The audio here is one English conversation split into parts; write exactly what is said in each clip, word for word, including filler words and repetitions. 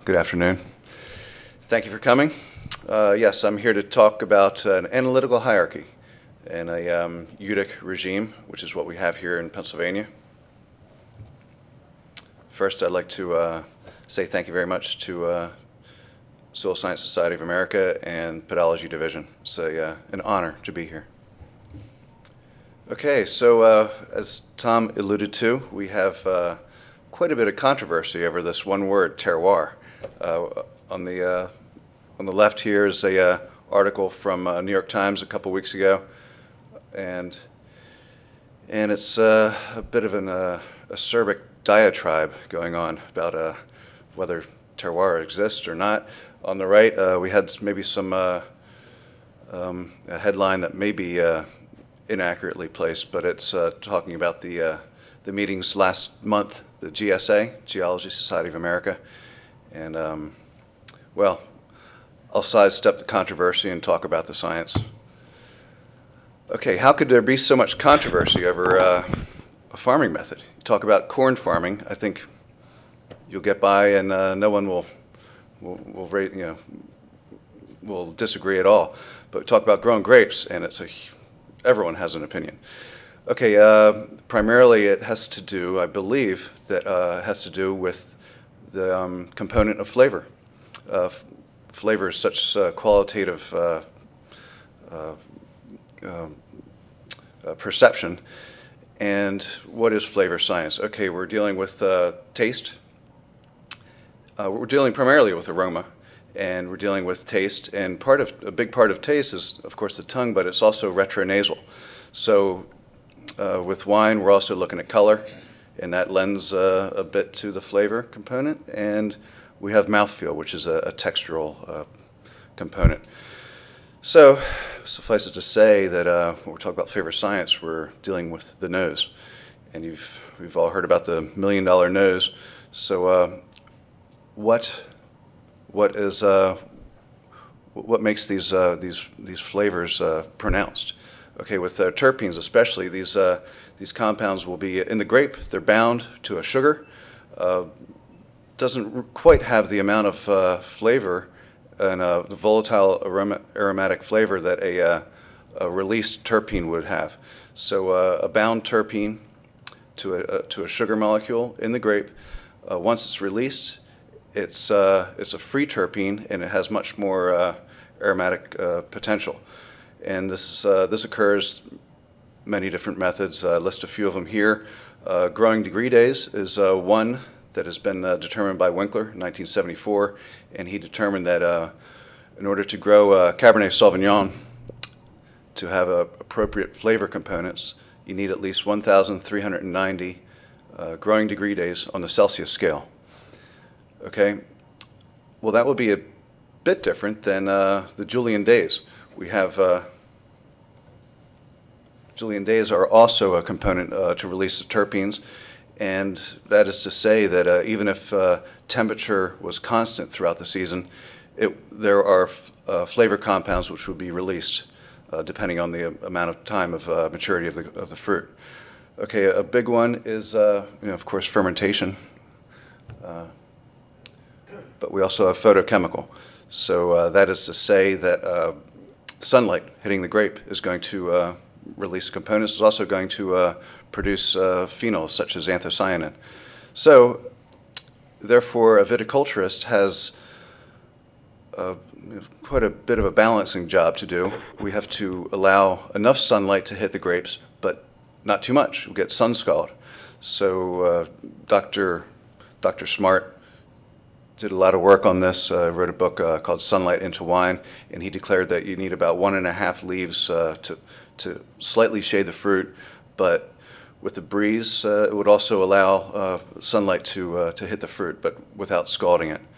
Good afternoon. Thank you for coming. Uh, yes, I'm here to talk about an analytical hierarchy and a um, Utic regime, which is what we have here in Pennsylvania. First, I'd like to uh, say thank you very much to uh, Soil Science Society of America and Pedology Division. It's a, uh, an honor to be here. Okay, so uh, as Tom alluded to, we have uh, quite a bit of controversy over this one word, terroir. Uh, on the uh, on the left here is a uh, article from uh, New York Times a couple weeks ago, and and it's uh, a bit of an uh, acerbic diatribe going on about uh, whether terroir exists or not. On the right, uh, we had maybe some uh, um, a headline that may be uh, inaccurately placed, but it's uh, talking about the uh, the meetings last month, the G S A, Geology Society of America, and um, well, I'll sidestep the controversy and talk about the science. Okay, how could there be so much controversy over uh, a farming method? You talk about corn farming, I think you'll get by, and uh, no one will will, will rate, you know will disagree at all. But talk about growing grapes, and it's a everyone has an opinion. Okay, uh, primarily it has to do, I believe, that uh, has to do with the um, component of flavor. Uh, f- flavor is such uh, qualitative uh, uh, uh, uh, perception. And what is flavor science? Okay, we're dealing with uh, taste. Uh, we're dealing primarily with aroma, and we're dealing with taste. And part of a big part of taste is, of course, the tongue, but it's also retronasal. So uh, with wine, we're also looking at color, and that lends uh, a bit to the flavor component. And we have mouthfeel, which is a, a textural uh, component. So suffice it to say that uh, when we're talking about flavor science, we're dealing with the nose. And you've we've all heard about the million-dollar nose. So uh, what what is uh, what makes these uh, these these flavors uh, pronounced? Okay, with uh, terpenes especially, these uh, these compounds will be in the grape. They're bound to a sugar. Uh, doesn't quite have the amount of uh, flavor and uh, the volatile aroma, aromatic flavor that a, uh, a released terpene would have. So uh, a bound terpene to a, uh, to a sugar molecule in the grape, uh, once it's released, it's uh, it's a free terpene, and it has much more uh, aromatic uh, potential. And this uh, this occurs many different methods. I list a few of them here. Uh, growing degree days is uh, one that has been uh, determined by Winkler in nineteen seventy-four, and he determined that uh, in order to grow uh, Cabernet Sauvignon to have uh, appropriate flavor components, you need at least one thousand three hundred ninety uh, growing degree days on the Celsius scale. Okay, well that would be a bit different than uh, the Julian days. We have uh, Julian days are also a component uh, to release the terpenes. And that is to say that uh, even if uh, temperature was constant throughout the season, it, there are f- uh, flavor compounds which would be released uh, depending on the amount of time of uh, maturity of the, of the fruit. Okay, a big one is, uh, you know, of course, fermentation. Uh, but we also have photochemical. So uh, that is to say that uh, sunlight hitting the grape is going to uh, release components. It's also going to uh, produce uh, phenols such as anthocyanin. So, therefore, a viticulturist has uh, quite a bit of a balancing job to do. We have to allow enough sunlight to hit the grapes, but not too much. We'll get sun scald. So, uh, Doctor Doctor Smart did a lot of work on this, uh, wrote a book uh, called Sunlight into Wine, and he declared that you need about one and a half leaves uh, to, to slightly shade the fruit, but with the breeze, uh, it would also allow uh, sunlight to, uh, to hit the fruit, but without scalding it.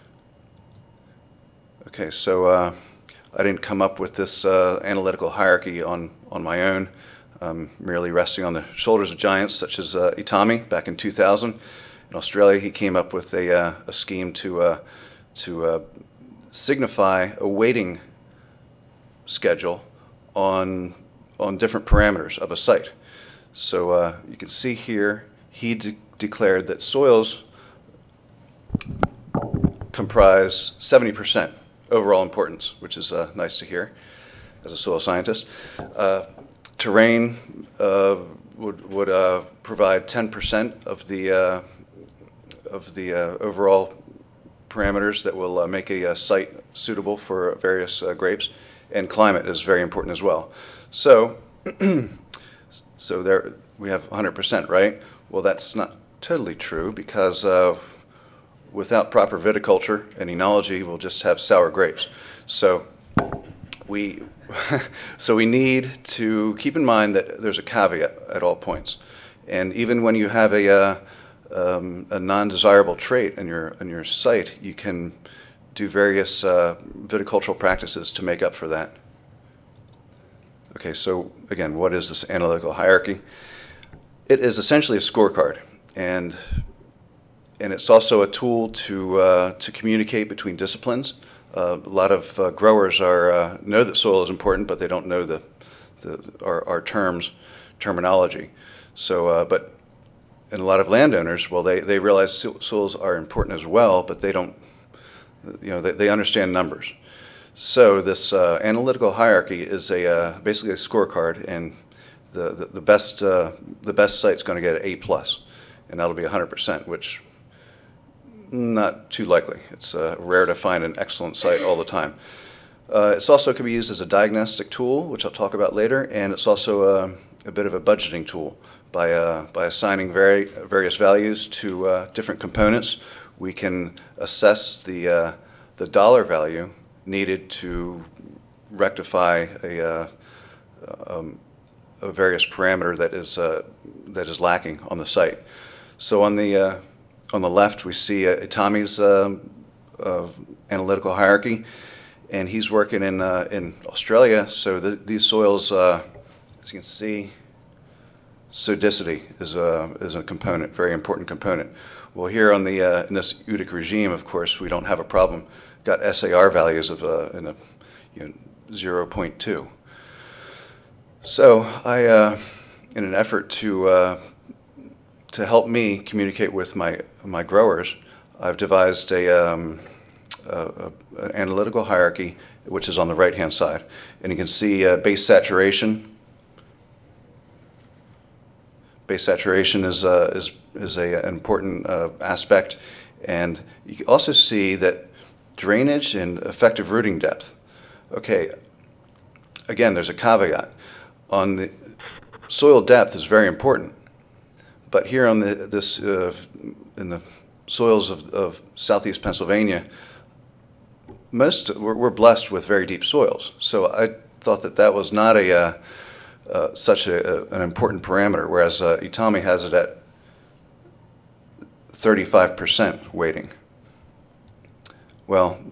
Okay, so uh, I didn't come up with this uh, analytical hierarchy on, on my own, um, merely resting on the shoulders of giants such as uh, Itami back in two thousand. In Australia, he came up with a, uh, a scheme to, uh, to uh, signify a weighting schedule on, on different parameters of a site. So uh, you can see here, he de- declared that soils comprise seventy percent overall importance, which is uh, nice to hear as a soil scientist. Uh, terrain uh, would, would uh, provide ten percent of the, uh, of the uh, overall parameters that will uh, make a, uh site suitable for various uh, grapes, and climate is very important as well. So, so there we have one hundred percent, right? Well, that's not totally true, because uh, without proper viticulture and enology, we'll just have sour grapes. So we, so we need to keep in mind that there's a caveat at all points, and even when you have a uh, Um, a non-desirable trait in your in your site, you can do various uh, viticultural practices to make up for that. Okay, so again, what is this analytical hierarchy? It is essentially a scorecard, and and it's also a tool to uh, to communicate between disciplines. Uh, a lot of uh, growers are uh, know that soil is important, but they don't know the, the our, our terms, terminology. So, uh, but And a lot of landowners, well, they, they realize soils are important as well, but they don't, you know, they, they understand numbers. So this uh, analytical hierarchy is a uh, basically a scorecard, and the the, the best uh, the best site's going to get an A plus, and that'll be one hundred percent, which not too likely. It's uh, rare to find an excellent site all the time. Uh, it's also can be used as a diagnostic tool, which I'll talk about later, and it's also uh, a bit of a budgeting tool. By, uh, by assigning very, various values to uh, different components, we can assess the, uh, the dollar value needed to rectify a, uh, um, a various parameter that is, uh, that is lacking on the site. So on the, uh, on the left, we see uh, Itami's uh, uh, analytical hierarchy, and he's working in, uh, in Australia. So the, these soils, uh, as you can see, sodicity is a, is a component, very important component. Well, here on the, uh, in this Udic regime, of course, we don't have a problem. Got S A R values of uh, in a, you know, zero point two. So I, uh, in an effort to, uh, to help me communicate with my, my growers, I've devised a, um, a, a, an analytical hierarchy, which is on the right-hand side. And you can see uh, base saturation. Base saturation is, uh, is, is a, an important uh, aspect, and you can also see that drainage and effective rooting depth. Okay, again, there's a caveat. On the soil depth is very important, but here on the, this, uh, in the soils of, of southeast Pennsylvania, most, we're, we're blessed with very deep soils. So I thought that that was not a, uh, Uh, such a, a, an important parameter, whereas uh, Itami has it at thirty-five percent weighting. Well,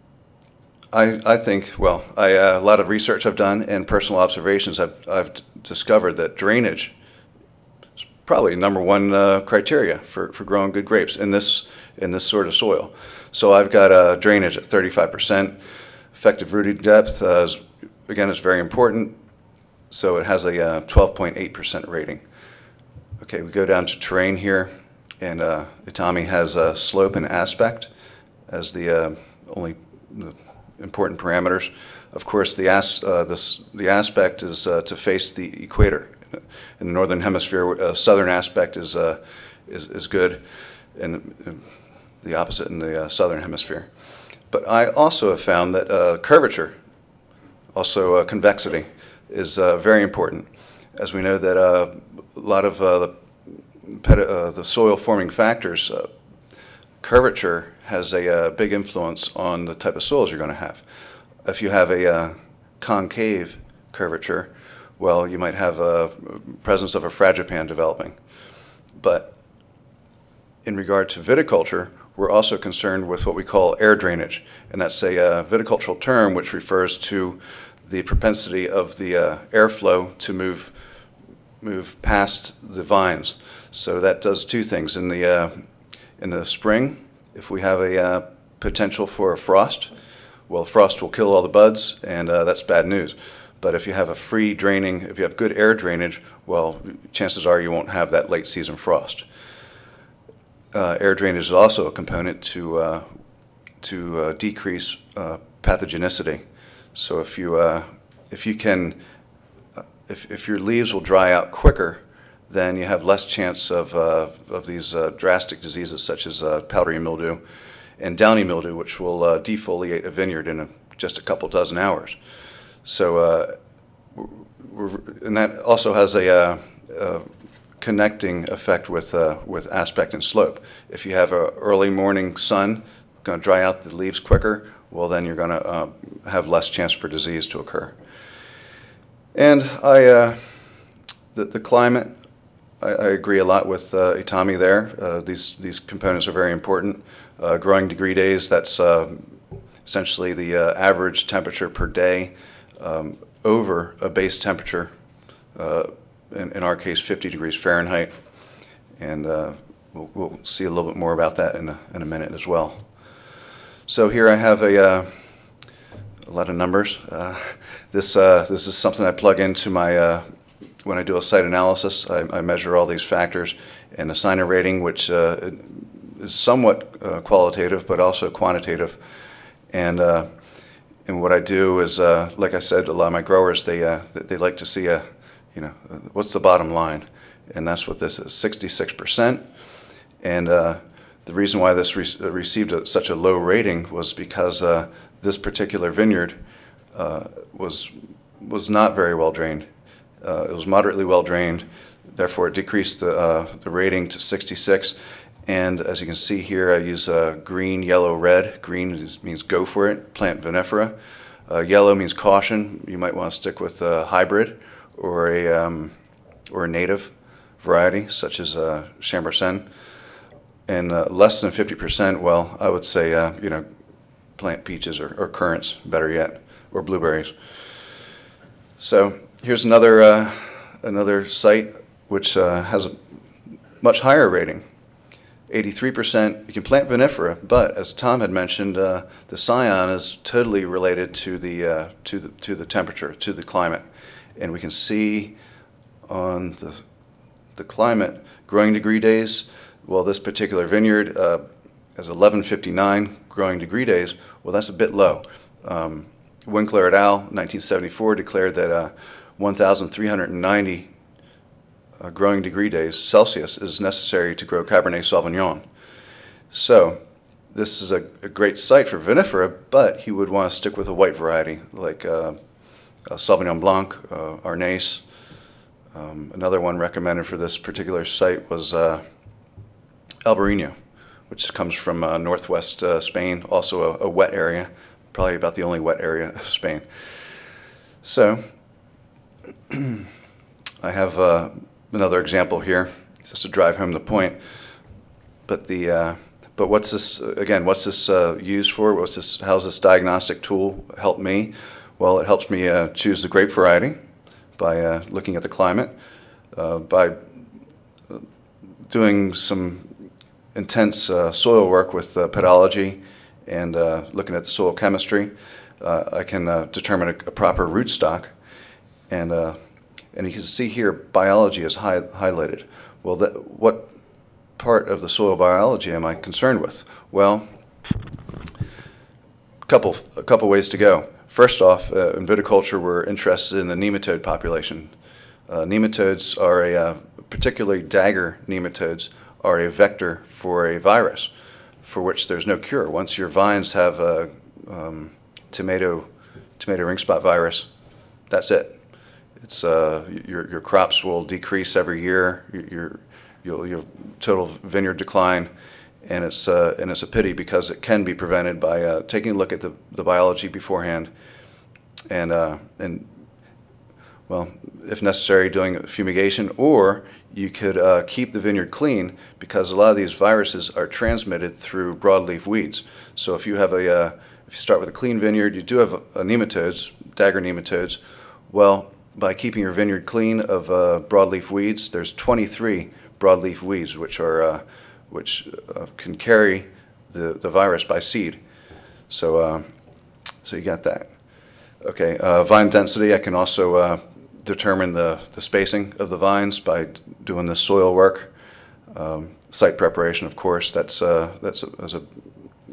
I, I think, well, I, uh, a lot of research I've done and personal observations, I've, I've discovered that drainage is probably number one uh, criteria for, for growing good grapes in this, in this sort of soil. So I've got uh, drainage at thirty-five percent. Effective rooting depth, uh, is, again, is very important. So it has a uh, twelve point eight percent rating. Okay, we go down to terrain here, and uh, Itami has a slope and aspect as the uh, only the important parameters. Of course, the, as, uh, this, the aspect is uh, to face the equator. In the northern hemisphere, uh, southern aspect is, uh, is, is good, and the opposite in the uh, southern hemisphere. But I also have found that uh, curvature, also uh, convexity, is uh, very important, as we know that uh, a lot of uh, the, uh, the soil forming factors, uh, curvature has a uh, big influence on the type of soils you're going to have. If you have a uh, concave curvature, well, you might have a presence of a fragipan developing. But in regard to viticulture, we're also concerned with what we call air drainage, and that's a uh, viticultural term which refers to the propensity of the uh, airflow to move move past the vines. So that does two things. In the uh, in the spring, if we have a uh, potential for a frost, well, frost will kill all the buds, and uh, that's bad news. But if you have a free draining, if you have good air drainage, well, chances are you won't have that late season frost. Uh, air drainage is also a component to uh, to uh, decrease uh, pathogenicity. So if you uh, if you can uh, if if your leaves will dry out quicker, then you have less chance of uh, of these uh, drastic diseases such as uh, powdery mildew and downy mildew, which will uh, defoliate a vineyard in a, just a couple dozen hours. So, uh, we're, and that also has a, uh, a connecting effect with uh, with aspect and slope. If you have a early morning sun, going to dry out the leaves quicker, well, then you're going to uh, have less chance for disease to occur. And I, uh, the, the climate, I, I agree a lot with uh, Itami there. Uh, these these components are very important. Uh, growing degree days, that's uh, essentially the uh, average temperature per day um, over a base temperature, uh, in, in our case fifty degrees Fahrenheit. And uh, we'll, we'll see a little bit more about that in a, in a minute as well. So here I have a, uh, a lot of numbers. Uh, this, uh, this is something I plug into my, uh, when I do a site analysis. I, I measure all these factors and assign a rating, which uh, is somewhat uh, qualitative, but also quantitative. And uh, and what I do is, uh, like I said, a lot of my growers, they uh, they like to see a, you know, what's the bottom line, and that's what this is, sixty-six percent. And uh, the reason why this re received a, such a low rating was because uh, this particular vineyard uh, was was not very well drained. Uh, it was moderately well drained, therefore it decreased the uh, the rating to sixty-six. And as you can see here, I use uh, green, yellow, red. Green is, means go for it, plant vinifera. Uh, yellow means caution. You might want to stick with a hybrid or a um, or a native variety, such as uh, Chambourcin. And uh, less than fifty percent, well, I would say, uh, you know, plant peaches or, or currants, better yet, or blueberries. So here's another uh, another site which uh, has a much higher rating. eighty-three percent, you can plant vinifera, but as Tom had mentioned, uh, the scion is totally related to the, uh, to the to the temperature, to the climate. And we can see on the, the climate, growing degree days, well, this particular vineyard uh, has eleven fifty-nine growing degree days. Well, that's a bit low. Um, Winkler et al., nineteen seventy-four, declared that uh, one thousand three hundred ninety Uh, growing degree days Celsius is necessary to grow Cabernet Sauvignon. So this is a, a great site for vinifera, but he would want to stick with a white variety like uh, uh, Sauvignon Blanc, uh, Arnase. Um, another one recommended for this particular site was uh, Albarino, which comes from uh, northwest uh, Spain, also a, a wet area, probably about the only wet area of Spain. So I have uh, another example here, just to drive home the point. But the uh, but what's this again? What's this uh, used for? What's this? How's this diagnostic tool help me? Well, it helps me uh, choose the grape variety by uh, looking at the climate, uh, by doing some intense uh, soil work with uh, pedology and uh, looking at the soil chemistry. Uh, I can uh, determine a, a proper rootstock, and uh, and you can see here biology is high, highlighted. Well, that, what part of the soil biology am I concerned with? Well, a couple a couple ways to go. First off, uh, in viticulture, we're interested in the nematode population. Uh, nematodes are a, uh, particularly dagger nematodes, are a vector for a virus for which there's no cure. Once your vines have a um, tomato tomato ring spot virus, that's it. It's uh, your your crops will decrease every year. Your your your total vineyard decline, and it's uh, and it's a pity because it can be prevented by uh, taking a look at the the biology beforehand, and uh, and well, if necessary, doing fumigation, or you could uh, keep the vineyard clean because a lot of these viruses are transmitted through broadleaf weeds. So if you have a uh, if you start with a clean vineyard, you do have a, a nematodes, dagger nematodes. Well, by keeping your vineyard clean of uh, broadleaf weeds, there's twenty-three broadleaf weeds which are uh, which uh, can carry the the virus by seed. So uh, so you got that. Okay, uh, vine density. I can also uh, determine the the spacing of the vines by doing the soil work. Um, site preparation, of course, that's uh, that's a, that's a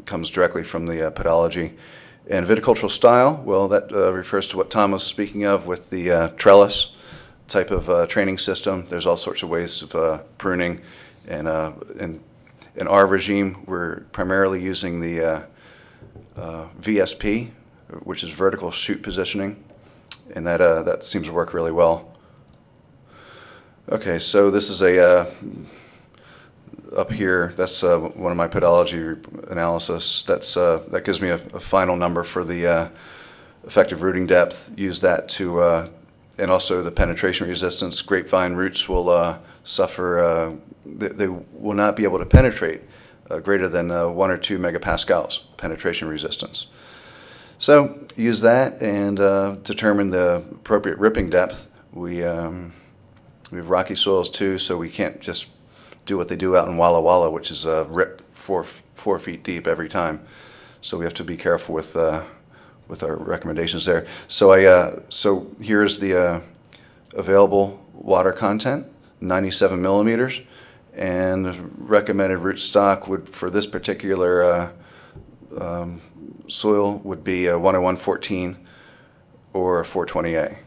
comes directly from the uh, pedology. And viticultural style, well, that uh, refers to what Tom was speaking of with the uh, trellis type of uh, training system. There's all sorts of ways of uh, pruning, and uh, in, in our regime, we're primarily using the uh, uh, V S P, which is vertical shoot positioning, and that uh, that seems to work really well. Okay, so this is a uh, up here. That's uh, one of my pedology analysis. That's uh, that gives me a, a final number for the uh, effective rooting depth. Use that to uh, and also the penetration resistance. Grapevine roots will uh, suffer. Uh, they, they will not be able to penetrate uh, greater than uh, one or two megapascals penetration resistance. So use that and uh, determine the appropriate ripping depth. We um, we have rocky soils too, so we can't just do what they do out in Walla Walla, which is uh, rip four four feet deep every time. So we have to be careful with uh, with our recommendations there. So I uh, so here's the uh, available water content, ninety-seven millimeters, and recommended root stock would for this particular uh, um, soil would be a one oh one fourteen or a four twenty A.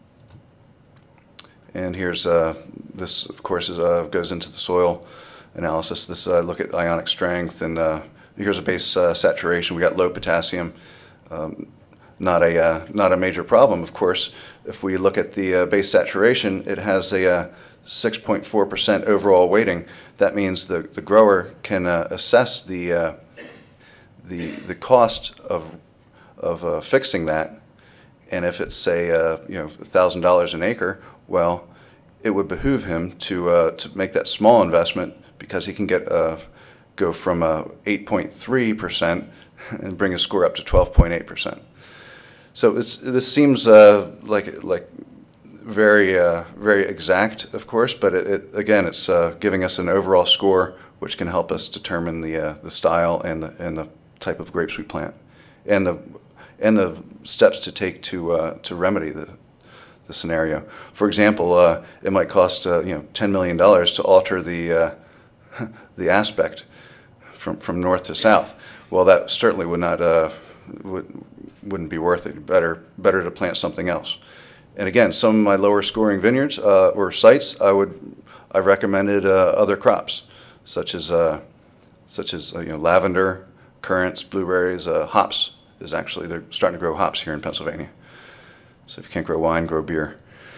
And here's uh, this, of course, is, uh, goes into the soil analysis. This uh, look at ionic strength, and uh, here's a base uh, saturation. We got low potassium, um, not a uh, not a major problem, of course. If we look at the uh, base saturation, it has a uh, six point four percent overall weighting. That means the the grower can uh, assess the uh, the the cost of of uh, fixing that, and if it's say uh, you know a thousand dollars an acre. Well, it would behoove him to uh, to make that small investment because he can get uh, go from uh, eight point three percent and bring his score up to twelve point eight percent. So it's, this seems uh, like like very uh, very exact, of course, but it, it again it's uh, giving us an overall score which can help us determine the uh, the style and the and the type of grapes we plant, and the and the steps to take to uh, to remedy the. the scenario. For example, uh, it might cost uh, you know ten million dollars to alter the uh, the aspect from from north to south. Well, that certainly would not uh, would wouldn't be worth it. Better better to plant something else. And again, some of my lower scoring vineyards uh, or sites, I would I recommended uh, other crops such as uh, such as uh, you know lavender, currants, blueberries, uh, hops is actually they're starting to grow hops here in Pennsylvania. So if you can't grow wine, grow beer.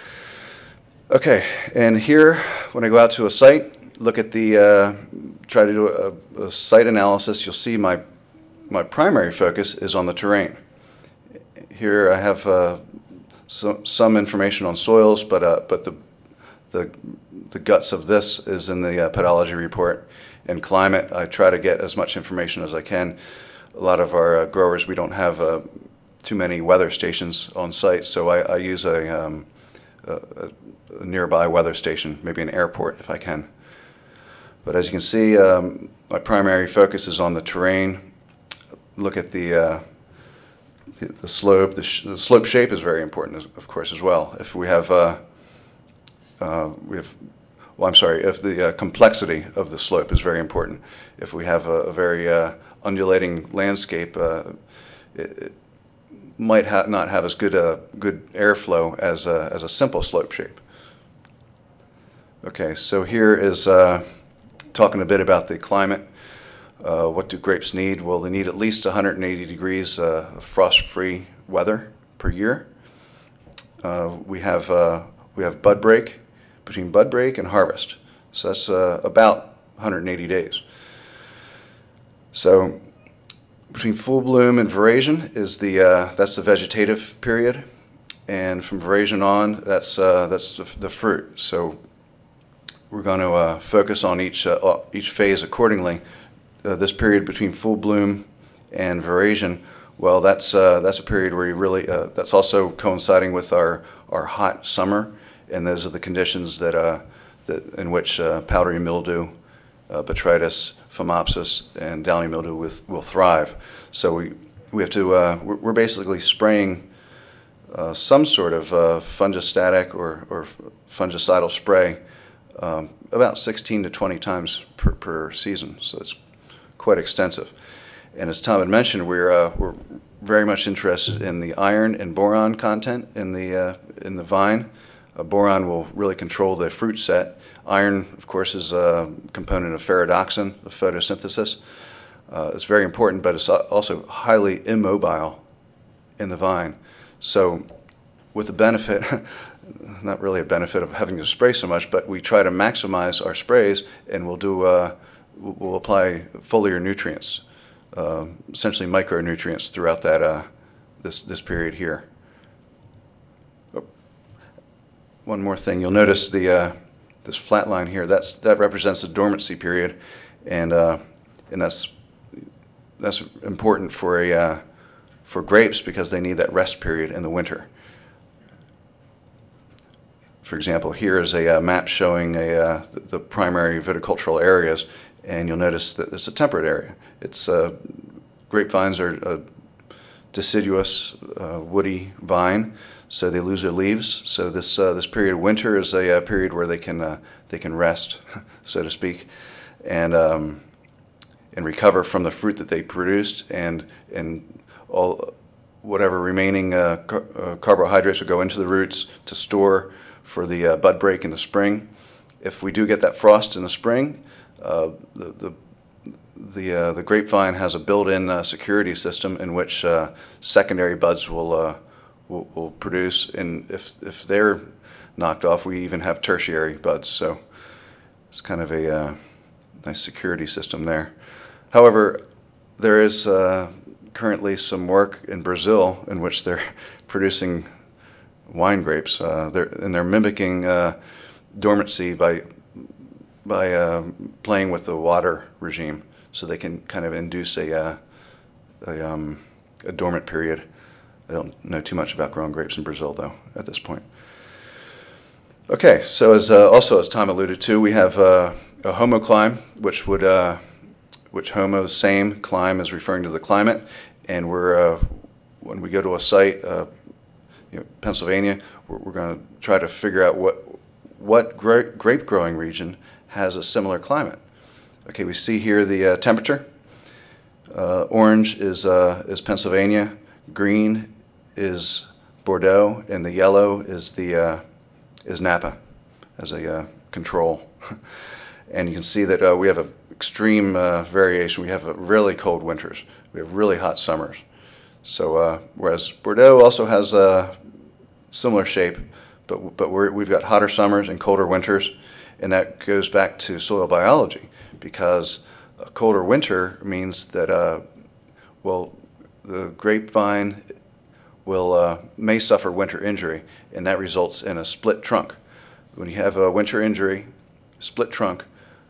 Okay, and here, when I go out to a site, look at the, uh, try to do a, a site analysis, you'll see my, my primary focus is on the terrain. Here I have uh, some, some information on soils, but, uh, but the, the, the guts of this is in the uh, pedology report. And climate, I try to get as much information as I can. A lot of our uh, growers, we don't have uh, too many weather stations on site, so I, I use a, um, a, a nearby weather station, maybe an airport if I can. But as you can see, um, my primary focus is on the terrain. Look at the, uh, the, the slope. The, sh the slope shape is very important, of course, as well. If we have, uh, uh, we have, well, I'm sorry, if the uh, complexity of the slope is very important. If we have a, a very uh, undulating landscape, uh, it, it might ha not have as good a good airflow as a, as a simple slope shape. Okay, so here is uh, talking a bit about the climate. Uh, what do grapes need? Well, they need at least one hundred eighty degrees uh, frost-free weather per year. Uh, we have uh, we have bud break between bud break and harvest, so that's uh, about one hundred eighty days. So between full bloom and veraison is the uh, that's the vegetative period, and from veraison on, that's uh, that's the, the fruit. So we're going to uh, focus on each uh, each phase accordingly. Uh, this period between full bloom and veraison, well, that's uh, that's a period where you really uh, that's also coinciding with our our hot summer, and those are the conditions that uh, that in which uh, powdery mildew, uh, botrytis, phomopsis, and downy mildew with, will thrive. So we we have to uh, we're, we're basically spraying uh, some sort of uh, fungistatic or or fungicidal spray um, about sixteen to twenty times per, per season. So it's quite extensive. And as Tom had mentioned, we're uh, we're very much interested in the iron and boron content in the uh, in the vine. Uh, boron will really control the fruit set. Iron, of course, is a component of ferredoxin, of photosynthesis. Uh, it's very important, but it's also highly immobile in the vine. So with the benefit, not really a benefit of having to spray so much, but we try to maximize our sprays, and we'll do uh, we'll apply foliar nutrients, uh, essentially micronutrients throughout that uh, this this period here. Oh, one more thing, you'll notice the uh, this flat line here. That's that represents the dormancy period, and uh, and that's that's important for a uh, for grapes because they need that rest period in the winter. For example, here is a uh, map showing a, uh, the, the primary viticultural areas, and you'll notice that it's a temperate area. It's uh, grapevines are a deciduous, uh, woody vine, so they lose their leaves. So this uh, this period of winter is a uh, period where they can uh, they can rest, so to speak, and um, and recover from the fruit that they produced, and and all whatever remaining uh, car- uh, carbohydrates will go into the roots to store for the uh, bud break in the spring. If we do get that frost in the spring, uh, the the the, uh, the grapevine has a built-in uh, security system in which uh, secondary buds will, uh, will will produce, and if if they're knocked off, we even have tertiary buds. So it's kind of a uh, nice security system there. However, there is uh, currently some work in Brazil in which they're producing wine grapes. Uh, they're, and they're mimicking uh, dormancy by by uh, playing with the water regime, so they can kind of induce a uh, a, um, a dormant period. I don't know too much about growing grapes in Brazil, though, at this point. Okay, so as uh, also as Tom alluded to, we have uh, a homoclime, which would uh, which homo, same, climb is referring to the climate, and we're uh, when we go to a site. Uh, You know, Pennsylvania, we're, we're going to try to figure out what what gra- grape growing region has a similar climate. Okay, we see here the uh, temperature. Uh, orange is uh, is Pennsylvania, green is Bordeaux, and the yellow is the uh, is Napa as a uh, control. And you can see that uh, we have an extreme uh, variation. We have uh, really cold winters. We have really hot summers. So uh, whereas Bordeaux also has a similar shape, but but we're, we've got hotter summers and colder winters, and that goes back to soil biology, because a colder winter means that uh, well the grapevine will uh, may suffer winter injury, and that results in a split trunk. When you have a winter injury, split trunk,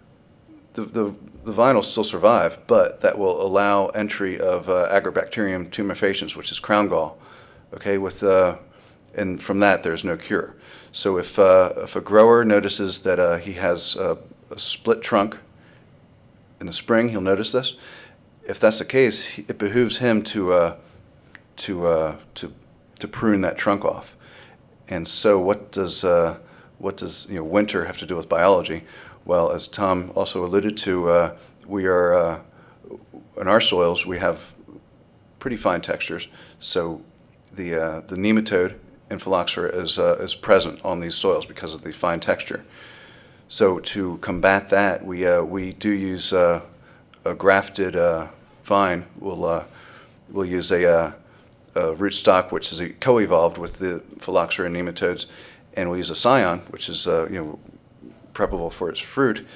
the the, the vine will still survive, but that will allow entry of uh, Agrobacterium tumefaciens, which is crown gall. Okay, with uh, and from that there's no cure. So if uh, if a grower notices that uh, he has uh, a split trunk in the spring, he'll notice this. If that's the case, it behooves him to uh, to uh, to to prune that trunk off. And so, what does uh, what does you know winter have to do with biology? Well, as Tom also alluded to, uh, we are uh, in our soils we have pretty fine textures. So the uh, the nematode in phylloxera is uh, is present on these soils because of the fine texture. So to combat that, we uh, we do use uh, a grafted uh, vine. We'll uh, we'll use a, uh, a rootstock which is co-evolved with the phylloxera nematodes, and we'll use a scion, which is uh, you know preferable for its fruit.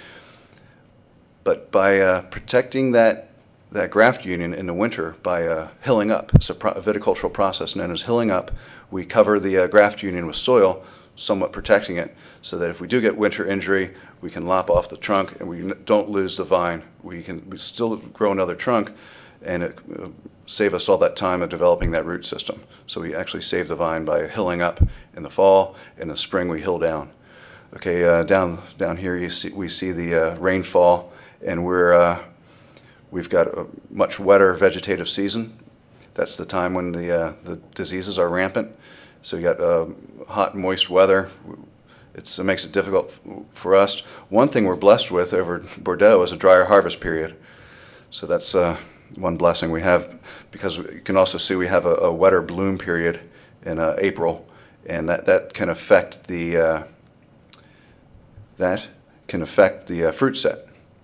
But by uh, protecting that that graft union in the winter by uh, hilling up, it's a, pro- a viticultural process known as hilling up. We cover the uh, graft union with soil, somewhat protecting it, so that if we do get winter injury, we can lop off the trunk and we n- don't lose the vine. We can we still grow another trunk, and it uh, save us all that time of developing that root system. So we actually save the vine by hilling up in the fall. In the spring, we hill down. Okay, uh, down down here you see we see the uh, rainfall, and we're uh, we've got a much wetter vegetative season. That's the time when the uh, the diseases are rampant. So you got uh, hot, moist weather. It's, it makes it difficult for us. One thing we're blessed with over Bordeaux is a drier harvest period. So that's uh, one blessing we have, because you can also see we have a, a wetter bloom period in uh, April, and that, that can affect the uh, that can affect the uh, fruit set.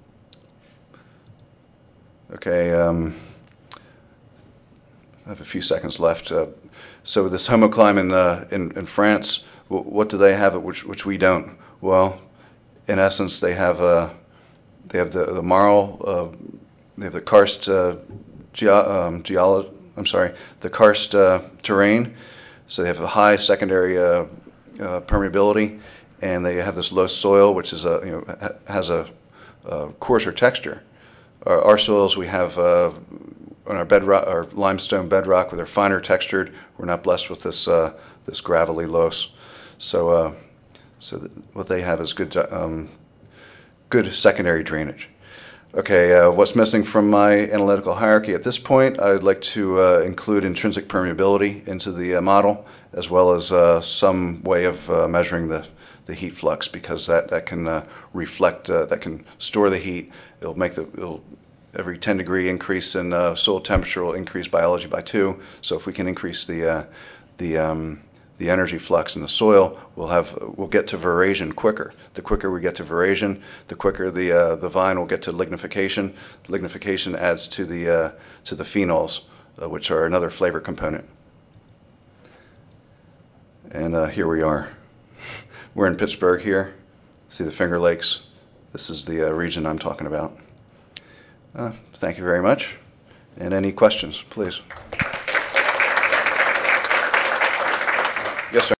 Okay, um, I have a few seconds left. Uh, so this homoclime in, uh, in in France, w what do they have which which we don't? Well, in essence, they have uh, they have the the marl, uh, they have the karst uh, ge um, geolo I'm sorry, the karst uh, terrain. So they have a high secondary uh, uh, permeability, and they have this low soil, which is a you know ha has a, a coarser texture. Our, our soils we have uh, on our bedrock, our limestone bedrock, where they're finer textured. We're not blessed with this uh, this gravelly loess. So uh, so th what they have is good um, good secondary drainage. Okay, uh, what's missing from my analytical hierarchy at this point? I would like to uh, include intrinsic permeability into the uh, model, as well as uh, some way of uh, measuring the, the heat flux, because that, that can uh, reflect, uh, that can store the heat. It'll make the, it'll, every ten degree increase in uh, soil temperature will increase biology by two. So if we can increase the, uh, the um, the energy flux in the soil, we'll have we'll get to veraison quicker. The quicker we get to veraison, the quicker the uh, the vine will get to lignification. Lignification adds to the uh, to the phenols, uh, which are another flavor component. And uh, here we are. We're in Pittsburgh here. See the Finger Lakes. This is the uh, region I'm talking about. Uh, thank you very much. And any questions, please? Yes, sir.